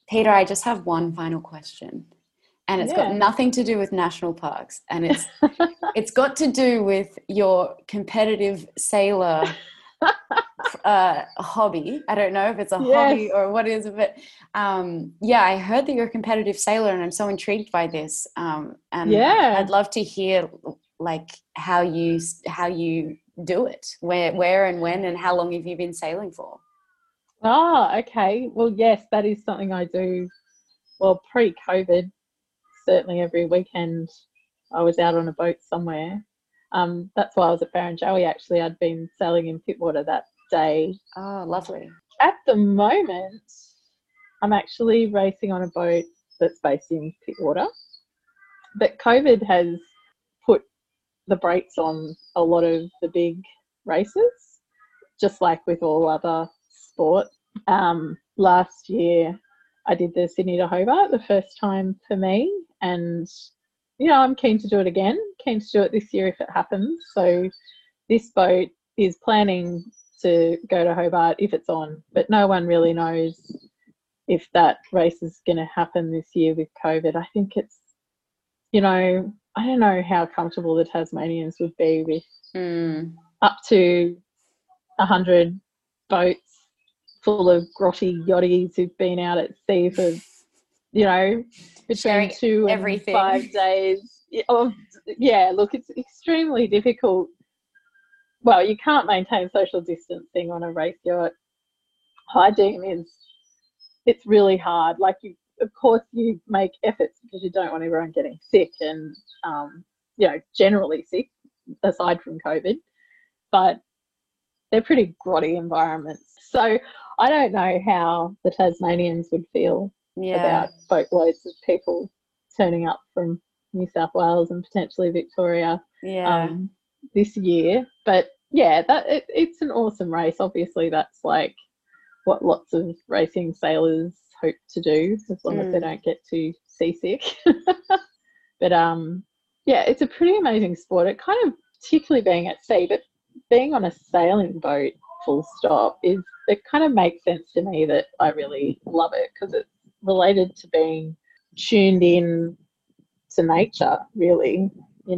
Peter, I just have one final question, and it's got Yeah. nothing to do with national parks, and it's got to do with your competitive sailor hobby. I don't know if it's a Yes. hobby or what it is, but yeah, I heard that you're a competitive sailor, and I'm so intrigued by this. And Yeah. I'd love to hear like how you do it, where and when, and how long have you been sailing for? Ah, okay. Well, yes, that is something I do. Well, pre-COVID, certainly every weekend I was out on a boat somewhere. That's why I was at Barrenjoey, actually. I'd been sailing in Pittwater that day. Oh, lovely. At the moment, I'm actually racing on a boat that's based in Pittwater. But COVID has put the brakes on a lot of the big races, just like with all other sport. Last year, I did the Sydney to Hobart, the first time for me, and I'm keen to do it again. Keen to do it this year if it happens. So this boat is planning to go to Hobart if it's on, but no one really knows if that race is going to happen this year with COVID. I think it's, I don't know how comfortable the Tasmanians would be with up to 100 boats full of grotty yachties who've been out at sea for, between Sharing 2 and everything. 5 days. Yeah, look, it's extremely difficult. Well, you can't maintain social distancing on a race yacht. Hygiene it's really hard. Like, of course, you make efforts because you don't want everyone getting sick and, generally sick, aside from COVID. But they're pretty grotty environments. So I don't know how the Tasmanians would feel about boatloads of people turning up from New South Wales and potentially Victoria this year. But yeah, it's an awesome race. Obviously, that's like what lots of racing sailors hope to do, as long as they don't get too seasick. But yeah, it's a pretty amazing sport. It kind of, particularly being at sea, but being on a sailing boat full stop, it kind of makes sense to me that I really love it, because it's related to being tuned in to nature, really.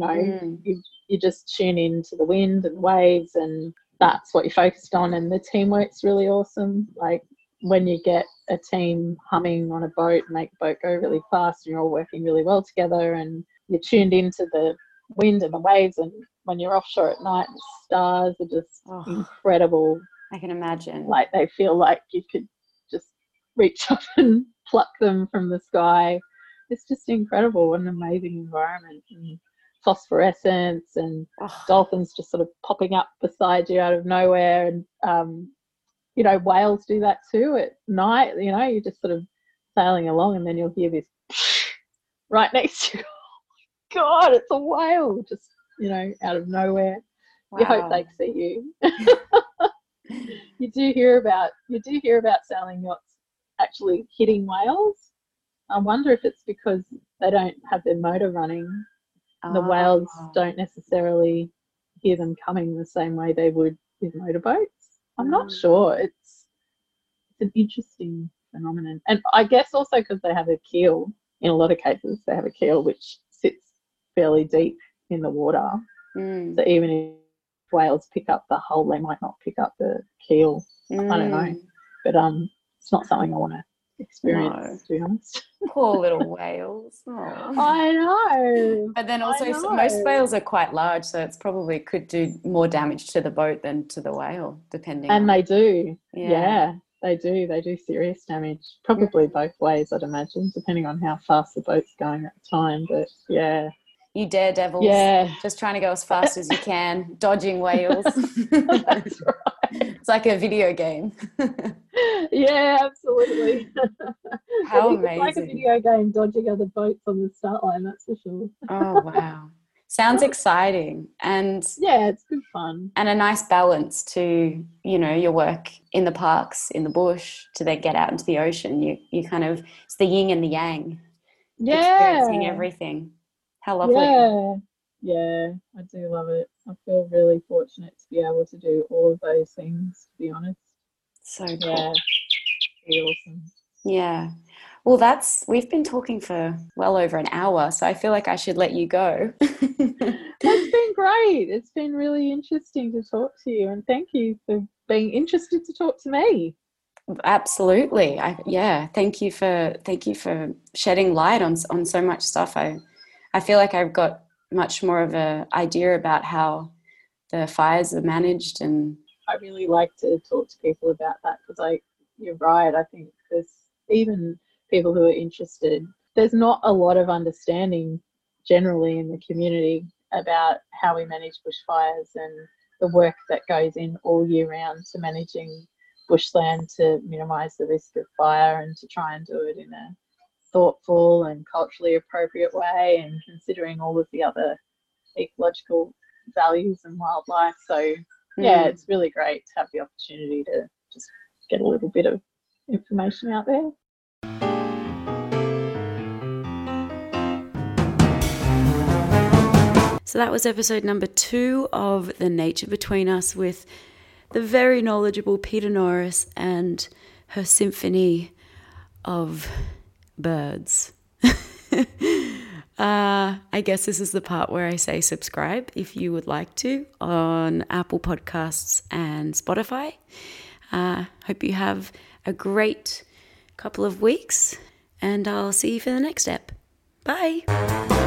You just tune in to the wind and waves, and that's what you're focused on. And the teamwork's really awesome. Like, when you get a team humming on a boat and make the boat go really fast, and you're all working really well together, and you're tuned into the wind and the waves, and when you're offshore at night, the stars are just incredible. I can imagine. Like, they feel like you could just reach up and pluck them from the sky. It's just incredible. What an amazing environment. And phosphorescence and dolphins just sort of popping up beside you out of nowhere. And, whales do that too at night. You're just sort of sailing along, and then you'll hear this right next to you. God, it's a whale, just, out of nowhere. Wow. You hope they see you. You do hear about sailing yachts actually hitting whales. I wonder if it's because they don't have their motor running. The whales don't necessarily hear them coming the same way they would with motorboats. I'm not sure. It's an interesting phenomenon. And I guess also because they have a keel. In a lot of cases, they have a keel which sits fairly deep in the water. So even if whales pick up the hull, they might not pick up the keel. I don't know. But it's not something I want to experience, to be honest. Poor little whales. Oh. I know. But then also most whales are quite large, so it's probably could do more damage to the boat than to the whale, depending. And they do. Yeah, they do. They do serious damage. Probably both ways, I'd imagine, depending on how fast the boat's going at the time. But yeah. You daredevils. Yeah. Just trying to go as fast as you can, dodging whales. That's right. It's like a video game. Yeah, absolutely. How amazing. It's like a video game, dodging other boats on the start line, that's for sure. Oh, wow. Sounds exciting. And yeah, it's good fun. And a nice balance to, your work in the parks, in the bush, to then get out into the ocean. You kind of, it's the yin and the yang. Yeah. Experiencing everything. How lovely. Yeah, I do love it. I feel really fortunate to be able to do all of those things, to be honest. So cool. Yeah, pretty awesome. Yeah. Well, we've been talking for well over an hour, so I feel like I should let you go. That's been great. It's been really interesting to talk to you, and thank you for being interested to talk to me. Absolutely. Thank you for shedding light on so much stuff. I feel like I've got much more of an idea about how the fires are managed, and I really like to talk to people about that because you're right. I think there's even people who are interested. There's not a lot of understanding generally in the community about how we manage bushfires and the work that goes in all year round to managing bushland to minimise the risk of fire and to try and do it in a thoughtful and culturally appropriate way and considering all of the other ecological values and wildlife. So yeah, it's really great to have the opportunity to just get a little bit of information out there. So that was episode number 2 of The Nature Between Us with the very knowledgeable Peta Norris and her symphony of birds. I guess this is the part where I say subscribe if you would like to on Apple Podcasts and Spotify. Hope you have a great couple of weeks, and I'll see you for the next step. Bye.